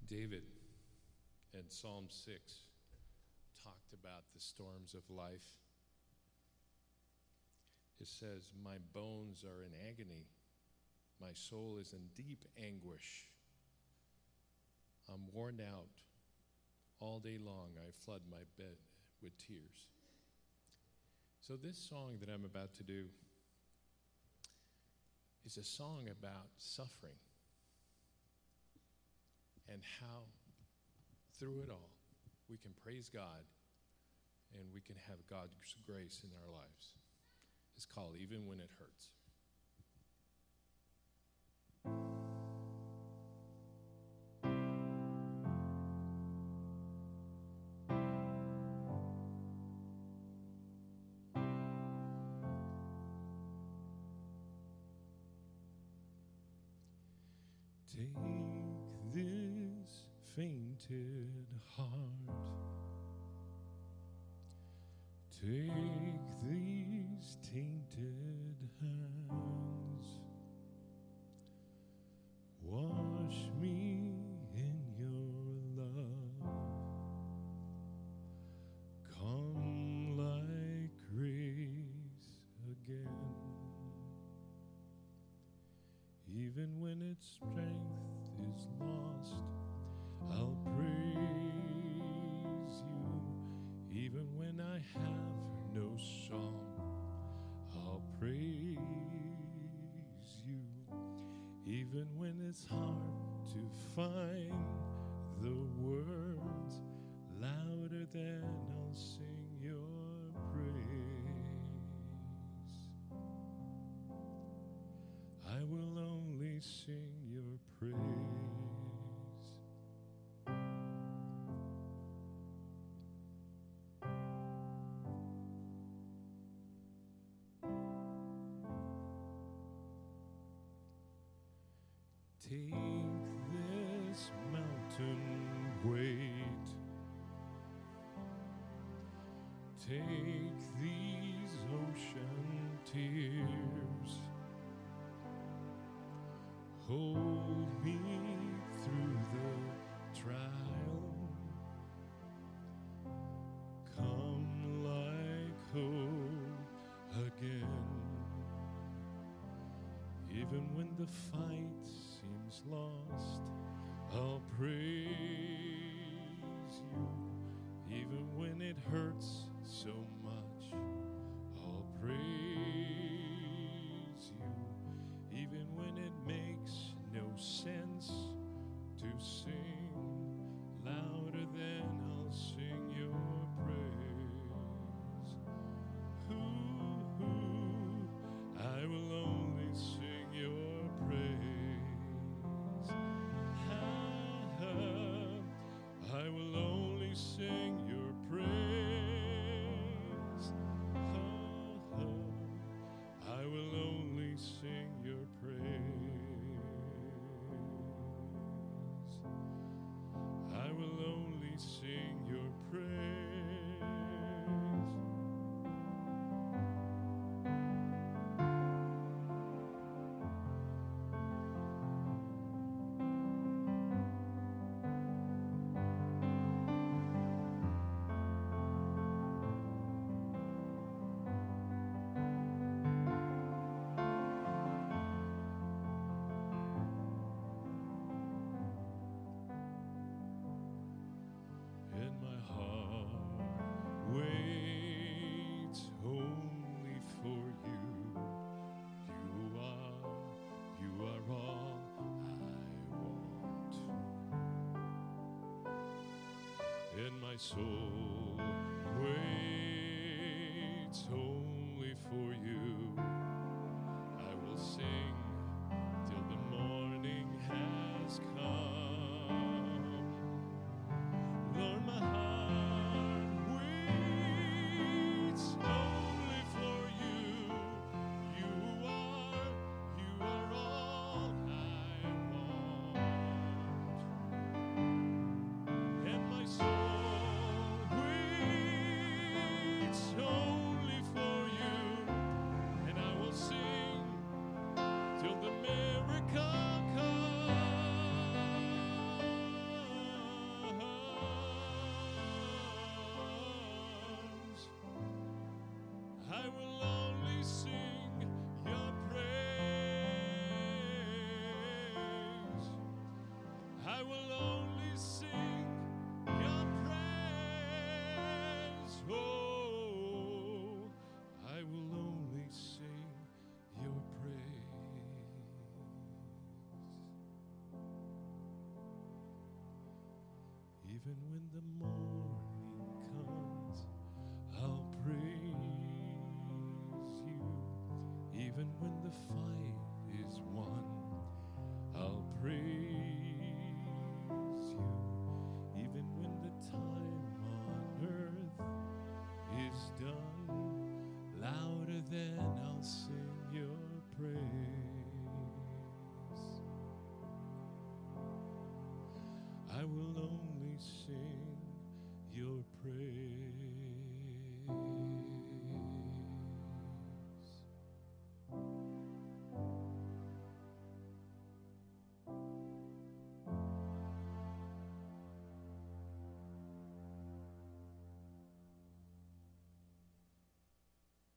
David in Psalm 6 talked about the storms of life. It says, "My bones are in agony. My soul is in deep anguish. I'm worn out. All day long I flood my bed with tears." So this song that I'm about to do is a song about suffering and how through it all we can praise God and we can have God's grace in our lives. It's called Even When It Hurts. Take this fainted heart, take these tainted hands, wash me in your love, come like grace again. Even when its strength is lost, I'll praise you. Even when I have no song, I'll praise you. Even when it's hard to find the words, louder than I'll sing your praise. I will only sing your praise. Take this mountain weight, take these ocean tears, hold me through the trial, come like hope again. Even when the fight seems lost, I'll praise you. Even when it hurts so much, I'll praise you. Even when it makes no sense to sing, louder than I'll sing your praise. I will only sing your praise. I will only sing your praise. I will only sing your praise. I will only sing your praise. And my heart waits only for you. You are all I want. And my soul waits only for you. I will sing till the morning has come. Lord, my heart waits only for you. You are all I want. And my soul waits only for you. I will only sing your praise. Oh, I will only sing your praise. Even when the morning comes, I'll praise you. Even when the fight is won, I'll praise you. Even when the time on earth is done, louder than I'll sing your praise. I will